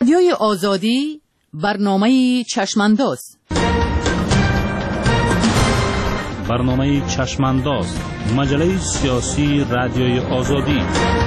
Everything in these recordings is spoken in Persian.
رادیوی آزادی برنامه چشمانداز. برنامه چشمانداز، مجله سیاسی رادیوی آزادی.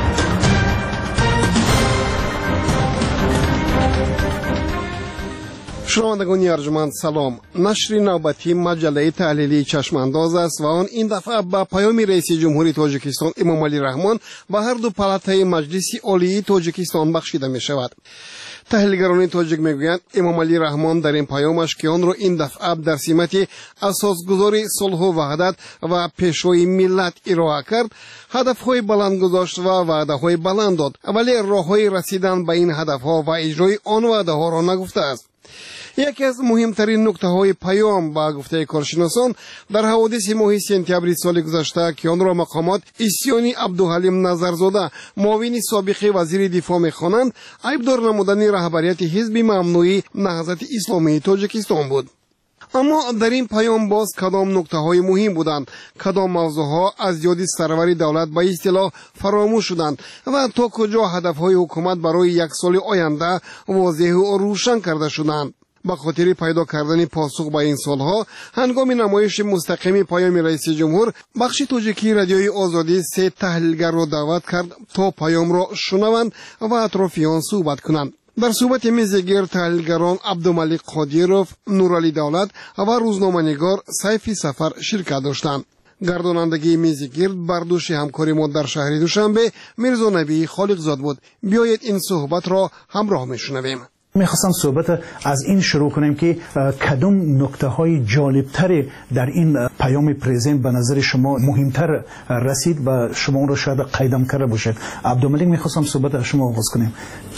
شنوندگان ارجمند سلام. نشر نوبتی مجله تحلیلی چشمانداز است و آن این دفعه با پیام رئیس جمهوری تاجیکستان امامعلی رحمان به هر دو پالاتای مجلس عالی تاجیکستان بخشیده می شود. تحلیلگران تاجیک میگویند امامعلی رحمان در این پیامش که آن را این دفعه در سمت اساسگذاری صلح و وحدت و پیشروی ملت ارائه کرد، هدفهای بلند گذاشت و وعده‌های بلند داد، ولی راههای رسیدن به این هدفها و اجرای آن وعده‌ها را نگفته است. یکی از مهمترین نکته‌های پیام با گفته کارشناسان در حوادث ماه سپتامبر سال گذشته که آن را مقامات اسیانی عبدالحلیم نظرزاده معاون سابق وزیر دفاع می‌خوانند، عیبدار نمودن رهبریت حزب ممنوعی نهضت اسلامی تاجیکستان بود. اما در این پیام باز کدام نکته‌های مهم بودند، کدام موضوعها از یاد سرور دولت به اصطلاح فراموش شدند و تا کجا هدف‌های حکومت برای یک سال آینده واضح و روشن کرده شدند. با خاطر پیدا کردن پاسخ به این سالها، هنگام نمایش مستقیم پیام رئیس جمهور، بخش تاجیکی رادیوی آزادی سه تحلیلگر را دعوت کرد تا پیام را شنوند و اطراف آن صحبت کنند. در صحبت میزگیر تحلیلگران عبدالملک قادیروف، نورعلی دولت و روزنامه‌نگار سیفی سفر شرکت داشتند. گردانندگی میزگیر بر دوش همکاری ما در شهر دوشنبه میرزا نبی خالقزاد بود. بیایید این صحبت را همراه میشنویم. میخواستم صحبت از این شروع کنیم که کدام نکته های جالبتر در این پیام پرزیدنت به نظر شما مهمتر رسید و شما اون رو شاید قیدم کرده باشید. عبدالملک، میخواستم صحبت از شما آغاز کنیم.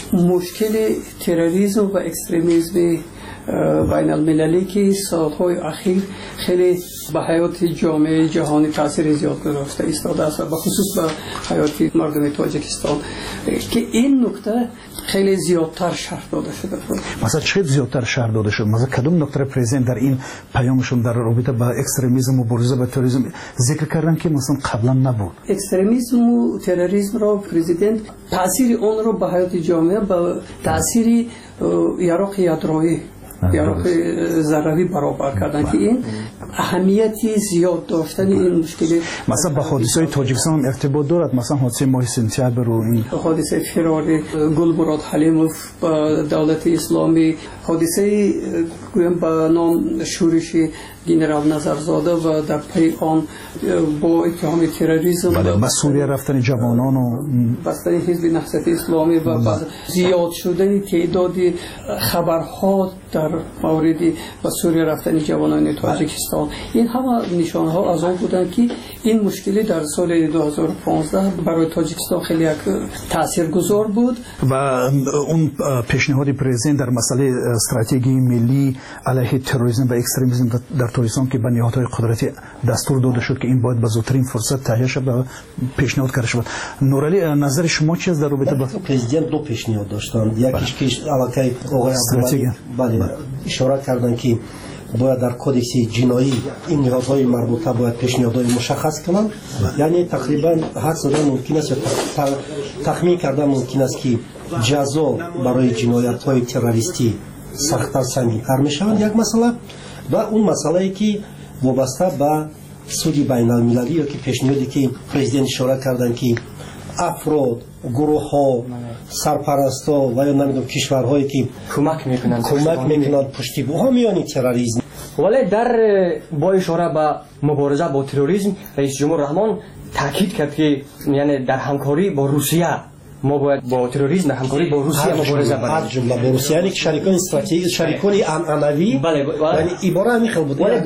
مشکل تروریسم و اکستریمیسم بین المللی که سالهای اخیر خیلی به حیات جامعه جهانی تاثیر زیاد گذاشته ایستاده است و به خصوص به حیات مردم تاجیکستان که این نکته خیلی زیادتر شرح داده شده. مثلا چه زیادتر شرح داده شد؟ مثلا کدام نکته پرزیدنت در این پیامشون در رابطه با اکستریمیسم و مبارزه با تروریسم ذکر کردن که مثلا قبلا نبود؟ اکستریمیسم و تروریسم را پرزیدنت تاثیر آن را به حیات جامعه با تاثیر یراق یادرویی یراق ضروری برابر کردن که این اهمیتی زیاد داشتن این مشکل مثلا با حادثه تاجیکستان ارتباط دارد. مثلا حادثه ماه سپتامبر و این حادثه فرار گلبراد حلیموف با دولت اسلامی، حادثه با نام شورش جنرال نظرزاده و در پی آن با اتهام تروریسم به سوریه رفتن جوانان و بستن حزب نهضت اسلامی و زیاد شدن تعداد خبرها در مورد به سوریه رفتن جوانان تاجیکستان، این همه نشانه ها از آن بودند که این مشکلی در سال 2015 برای تاجیکستان خیلی تاثیرگذار بود. و اون پیشنهاد پرزیدنت در مسئله استراتژی ملی علیه تروریسم و اکستریمیسم در تاجیکستان که به نهادهای قدرتی دستور داده شد که این باید به زودترین فرصت تهیه شود و پیشنهاد کرده شد. نورعلی، نظر شما چیست در رابطه با پرزیدنت؟ دو پیشنهاد داشتند. یکیش که البته آقای عبدالملک اشاره کردند که باید در کودکس جنایی این نهادهای مربوطه باید پیشنهادهای مشخص کنند. یعنی تقریبا حد زدن ممکن است، تخمین کردن ممکن است که جزا برای جنایت‌های تروریستی سخت‌تر سنگین‌تر می‌شود. یک مسئله و اون مسئله‌ای که وابسته به سود بین المللی یا که پیشنهادی که پرزیدنت اشاره کردن که افراد، گروه‌ها، سرپرستا و یا نمیدونم کشورهایی که کمک میکنند پشتیبانی میانی تروریسم. ولی در با اشاره به مبارزه با تروریسم رئیس جمهور رحمان تاکید کرد که یعنی در همکاری با روسیه ما باید با تروریسم در همکاری با روسیه مبارزه کنیم. از جمله با روسیه، یعنی شریکان استراتژیک، شریکان انعنوی، یعنی عباره میخواد بود ولی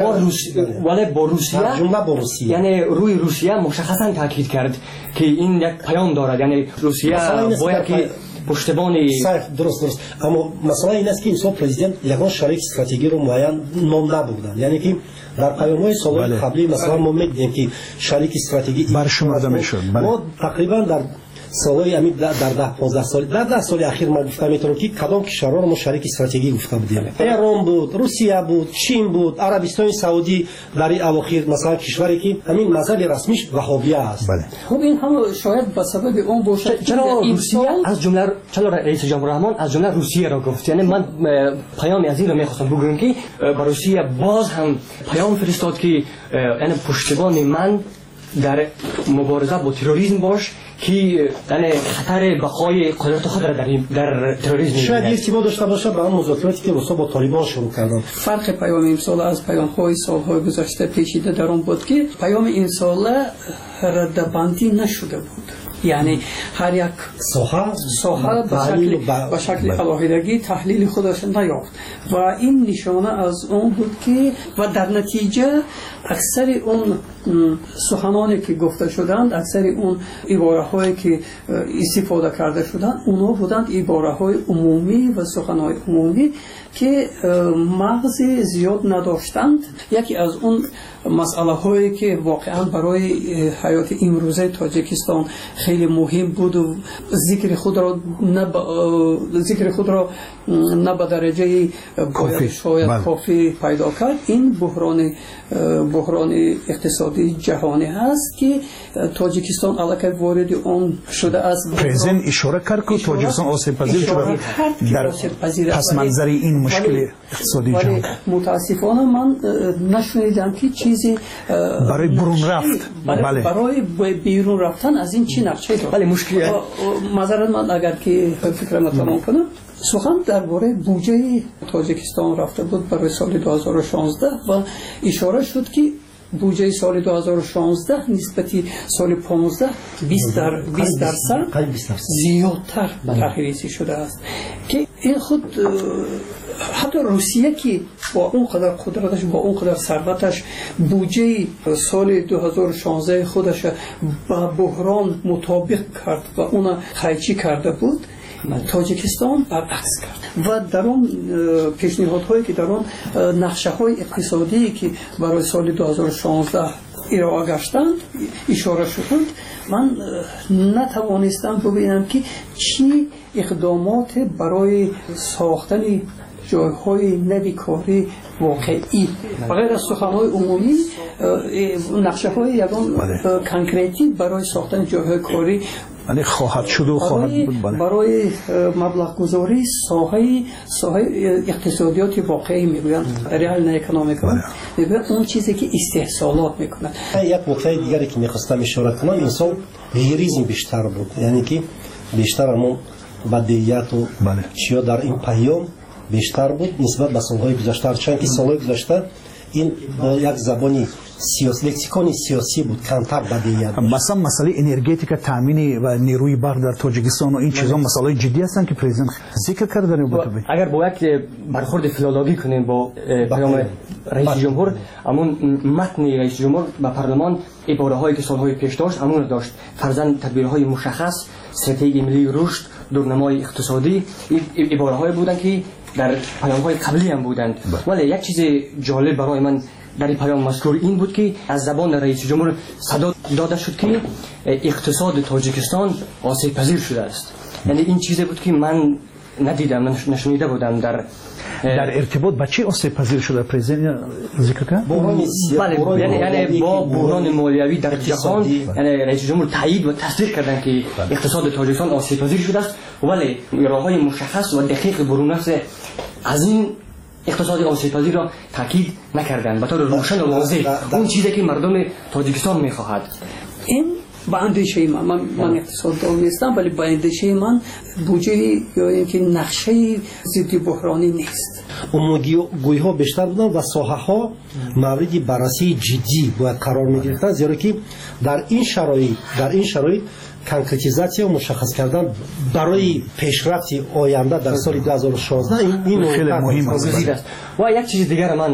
با روسیه جمله با روسیه، یعنی روی روسیه مشخصا تاکید کرد که این یک پیام دارد، یعنی روسیه باید که پشتیبانی درست. اما مسئله این است که این پرزیدنت یگان شریک استراتژیک رو معین نام نبردن، یعنی که در پیام‌های سال قبلی مثلا ما می‌دیدیم که شریک استراتژیک برشمرده میشد. ما تقریبا در سالهای همین در 10-15 سال در 10 سال اخیر من گفتم میتونم که کدام کشورها رو ما شریک استراتژیکی گفته بودیم. ایران بود، روسیه بود، چین بود، عربستان سعودی در این اواخر مثلا کشوری که همین مذهب رسمیش وهابیه است. خب این هم شاید به سبب اون باشه. چرا روسیه از جمله چرا رئیس جمهور رحمان از جمله روسیه را گفت؟ یعنی من پیام از این رو میخواستم بگم که با روسیه باز هم پیام فرستاد که یعنی پشتیبان من در مبارزه با تروریسم باش که یعنی خطر بقای قدرت خود را در تروریسم شاید ارتباط داشته باشه با اون مذاکراتی که روسا با طالبان شروع کردن. فرق پیام امسال از پیام‌های سال‌های گذشته پیچیده در اون بود که پیام این سال ردبندی نشده بود. یعنی هر یک ساحه به شکل علاهیدگی تحلیل خودش نیافت و این نشانه از اون بود که و در نتیجه اکثر اون سخنانی که گفته شدند، اکثر اون عبارهایی که استفاده کرده شدند، اونا بودند عبارهای عمومی و سخنهای عمومی که مغز زیاد نداشتند. یکی از اون مسئله هایی که واقعا برای حیات امروزه تاجیکستان خیلی مهم بود و ذکر خود را نه به درجه شاید کافی پیدا کرد، این بحران اقتصادی جهانی هست که تاجیکستان علاقه وارد اون شده است. پرزیدنت اشاره کرد که تاجیکستان آسیب پذیر شده در پس منظر این مشکل اقتصادی جهانی. متاسفانه من نشنیدم که چیزی برای بیرون رفت. برای بیرون رفتن از این چی نقشه دارد. بله مشکل معذرت من اگر که فکرم تمام کنم، سخن درباره بودجه تاجیکستان رفته بود برای سال 2016 و اشاره شد که بودجه سال 2016 نسبتی سال 15 20% زیادتر تحریزی شده است که این خود حتی روسیه که با اون قدر قدرتش، با اون قدر ثروتش، بودجه سال 2016 خودش با بحران مطابق کرد و اون خیچی کرده بود، تاجیکستان برعکس کرد و در اون پیشنهادهایی که در اون نقشه های اقتصادی که برای سال 2016 ارائه گشتند اشاره شدند، من نتوانستم ببینم که چی اقدامات برای ساختن جایهای نوی کاری واقعی بغیر از سخنهای عمومی نقشه های یکان کنکریتی برای ساختن جایهای کاری یعنی خواهد شد و خواهد بود. برای مبلغ گذاری ساحه اقتصادیات واقعی میگویند، ریال اکونومیک میگویند اون چیزی که استحصالات میکنند. یک نکته دیگری که میخواستم اشاره کنم، این سال ریالیسم بیشتر بود، یعنی که بیشتر همون بدیهیات و چیا در این پیام بیشتر بود نسبت به سالهای گذشته، چون که سالهای گذشته این با یک زبانی سیاسی، لکسیکون سیاسی بود، کمتر بدیهیات. مثلا مسئله انرژتیک، تامین و نیروی برق در تاجیکستان و این چیزا مسائل جدی هستند که پرزیدنت ذکر کرده. اگر با یک برخورد فیلولوژی کنیم با پیام رئیس جمهور، همون متن رئیس جمهور به پارلمان عبارهایی که سالهای پیش داشت همون داشت، فرضاً تدبیرهای مشخص، استراتژی ملی رشد، دورنمای اقتصادی، عبارهایی بودند که در پیام‌های قبلی هم بودند. ولی یک چیز جالب برای من در این پیام مذکور این بود که از زبان رئیس جمهور صدا داده شد که اقتصاد تاجیکستان آسیب پذیر شده است. یعنی این چیزی بود که من ندیدم، نشنیده بودم در ارتباط با چه آسیب پذیر شده پرزیدنت ذکر کرد؟ بله، یعنی با بحران مالیوی در جهان، یعنی رئیس جمهور تایید و تصدیق کردند که اقتصاد تاجیکستان آسیب پذیر شده است، ولی راههای مشخص و دقیق برون رفت از این اقتصاد آسیب پذیر را تاکید نکردند به طور روشن و واضح، اون چیزی که مردم تاجیکستان می‌خواهد. این با اندیشه من اقتصاددان نیستم، ولی با اندیشه من بودجه یا اینکه نقشه ضد بحرانی نیست. عمومی ها بیشتر بودن و ساحه ها مورد بررسی جدی باید قرار می گرفتن، زیرا که در این شرایط کنکرتیزاسیون و مشخص کردن برای پیشرفت آینده در سال 2016 این خیلی مهم است. و یک چیز دیگر من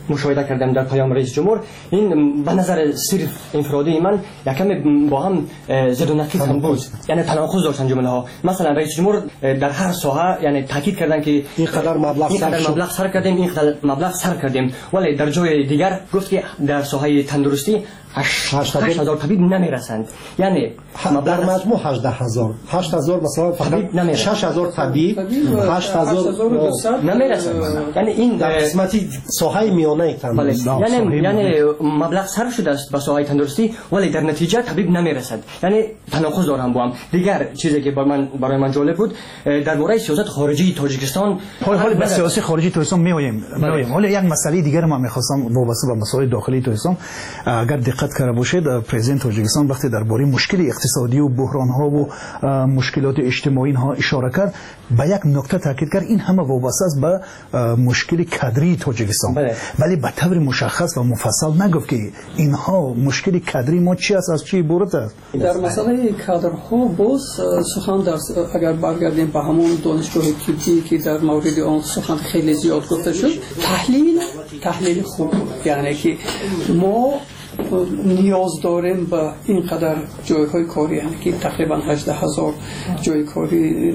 مشاهده کردم در پیام رئیس جمهور، این به نظر صرف انفرادی من یکم با هم زد و نقیض هم بود، یعنی تناقض داشتن جمله ها. مثلا رئیس جمهور در هر ساحه یعنی تاکید کردن که اینقدر مبلغ صرف کردیم، اینقدر مبلغ صرف کردیم، ولی در جای دیگر گفت که در ساحه تندرستی 8000 طبیب نمیرسند، یعنی در مجموع 8000 مثلا فقط 6000 طبیب 8000 نمیرسند، یعنی این در قسمتی ساحه میانه تندرستی، یعنی مبلغ صرف شده است به ساحه تندرستی ولی در نتیجه طبیب نمیرسد، یعنی تناقض دارم با هم. دیگر چیزی که برای من جالب بود درباره سیاست خارجی تاجیکستان، حالا به سیاست خارجی تاجیکستان میایم، حالا یک مسئله دیگر ما میخواستم وابسته به مسائل داخلی تاجیکستان اگر دقت کرده باشید، پرزیدنت تاجیکستان وقتی درباره مشکل اقتصادی و بحران ها و مشکلات اجتماعی ها اشاره کرد، به یک نکته تاکید کرد این همه وابسته است به مشکل کادری تاجیکستان، ولی به طور مشخص و مفصل نگفت که اینها مشکل کادری ما چی است، از چی عبارت است. در مسئله کادرها باز سخن در اگر برگردیم به همون دانشگاه طبی که در مورد آن سخن خیلی زیاد گفته شد، تحلیل خوب، یعنی که ما نیاز داریم به اینقدر جایهای کاری، یعنی که تقریبا 18000 جای کاری،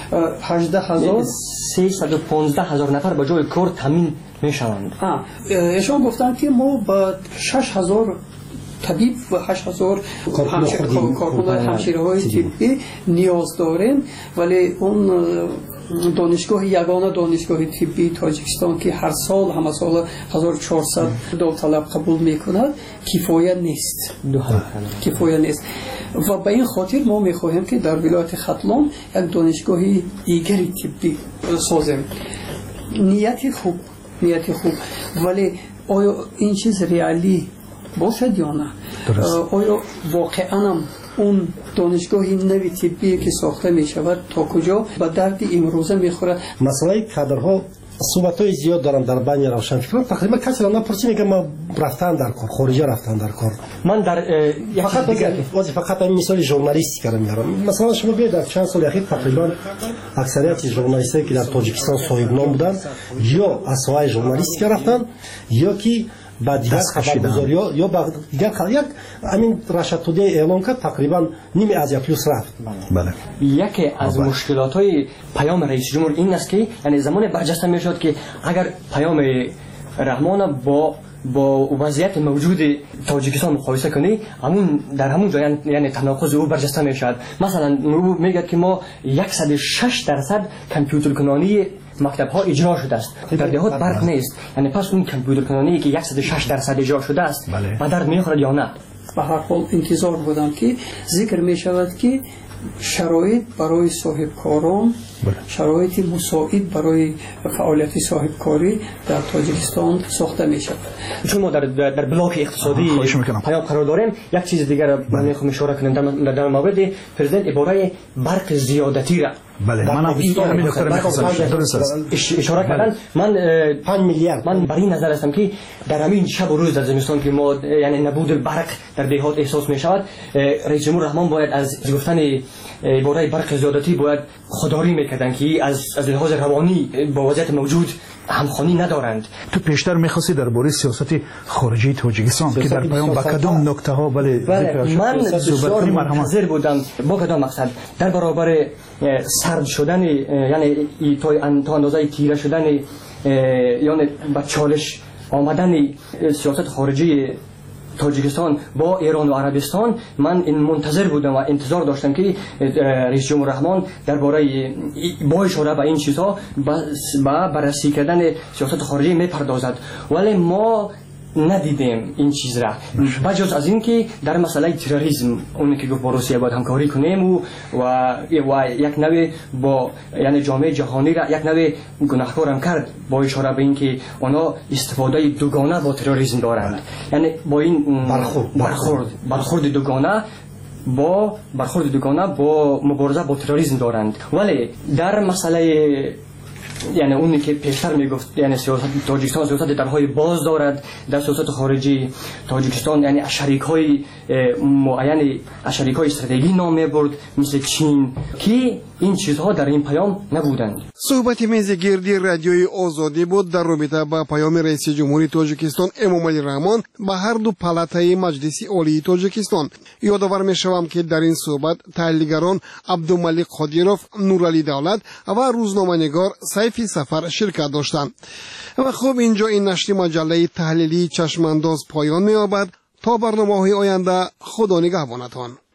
315,000 نفر به جای کار تامین میشوند. ایشان گفتن که ما به 6000 طبیب و 8000 کارکنان همشیره‌های طبی نیاز داریم، ولی اون یگانه دانشگاه طبی تاجیکستان که هر سال همه سال 1400 داوطلب قبول میکند کفایت نیست و به این خاطر ما میخواهیم که در ولایت ختلان یک دانشگاه دیگری طبی سازیم. نیت خوب، ولی آیا این چیز ریالی باشد یا نه؟ آیا واقعا اون دانشگاهی نوی طبی که ساخته می شود تا کجا به درد امروزه می خورد؟ مسئله کادرها صحبت‌های زیاد دارم در بین روشنفکران، تقریبا کسی را نپرسی میگه ما رفتن در کار، خارجی رفتن در کار. من در فقط این مثال ژورنالیستیک رو میارم. مثلا شما بیاید در چند سال اخیر تقریبا اکثریت ژورنالیستایی که در تاجیکستان صاحب نام بودن یا از ساحه ژورنالیستیک رفتن یا که با دیگر خبرگزاری یا با دیگر یک همین رشد توده اعلام کرد تقریبا نیمه از یک پلوس رفت. بله. یکی از مشکلات‌های پیام رئیس جمهور این است که یعنی زمان برجسته میشد که اگر پیام رحمان با وضعیت موجود تاجیکستان مقایسه کنی، همون در همون جا یعنی تناقض او برجسته میشد. مثلا میگه که ما 106% کامپیوتر کنانی مکتب ها اجرا شده است، در دهات برق نیست، یعنی پس اون کامپیوتر کنانی که 106% اجرا شده است به درد میخورد یا نه؟ به هر حال انتظار بودم که ذکر می شود که شرایط برای صاحب کاران، شرایط مساعد برای فعالیت صاحب کاری در تاجیکستان ساخته می شود. چون ما در بلاک اقتصادی پیام قرار داریم، یک چیز دیگر من میخوام اشاره کنم در مورد پرزیدنت عباره برق زیادتی را من اشاره کردن. من 5 میلیارد من بر این نظر هستم که در همین شب و روز در زمستان که ما یعنی نبود برق در دهات احساس می شود، رئیس جمهور رحمان باید از گفتن عباره برق زیادتی باید خودداری میکردن که از لحاظ روانی با وضعیت موجود همخوانی ندارند. تو پیشتر می‌خواستی درباره سیاست خارجی تاجیکستان که در پیام با کدام نکته ها من بسیار منتظر بودم با کدام مقصد در برابر سرد شدن یعنی تا اندازه تیره شدن یعنی با چالش آمدن سیاست خارجی تاجیکستان با ایران و عربستان، من این منتظر بودم و انتظار داشتم که رئیس جمهور رحمان درباره با اشاره به این چیزها با بررسی کردن سیاست خارجی میپردازد، ولی ما ندیدیم این چیز را. بجز از این که در مسئله تروریسم اون که گفت با روسیه باید همکاری کنیم و یک نوع با یعنی جامعه جهانی را یک نوع گناهکارم کرد با اشاره به این که اونا استفاده دوگانه با تروریسم دارند، یعنی با این برخورد دوگانه با مبارزه با تروریسم دارند. ولی در مسئله یعنی اونی که پیشتر میگفت یعنی سیاست تاجیکستان سیاست درهای باز دارد در سیاست خارجی تاجیکستان، یعنی شریک‌های معین شریک‌های استراتژیکی نام میبرد مثل چین که این چیزها در این پیام نبودند. صحبت میز گردی رادیوی آزادی بود در رابطه با پیام رئیس جمهوری تاجیکستان امامعلی رحمان به هر دو پالاتای مجلس عالی تاجیکستان. یادآور میشوم که در این صحبت تحلیلگران عبدالملک قادیروف، نورعلی دولت و روزنامه‌نگار سیفی سفر شرکت داشتند. و خب اینجا این نشر مجله تحلیلی چشمانداز پایان می‌یابد. تا برنامه‌های آینده خدا نگهبانتان.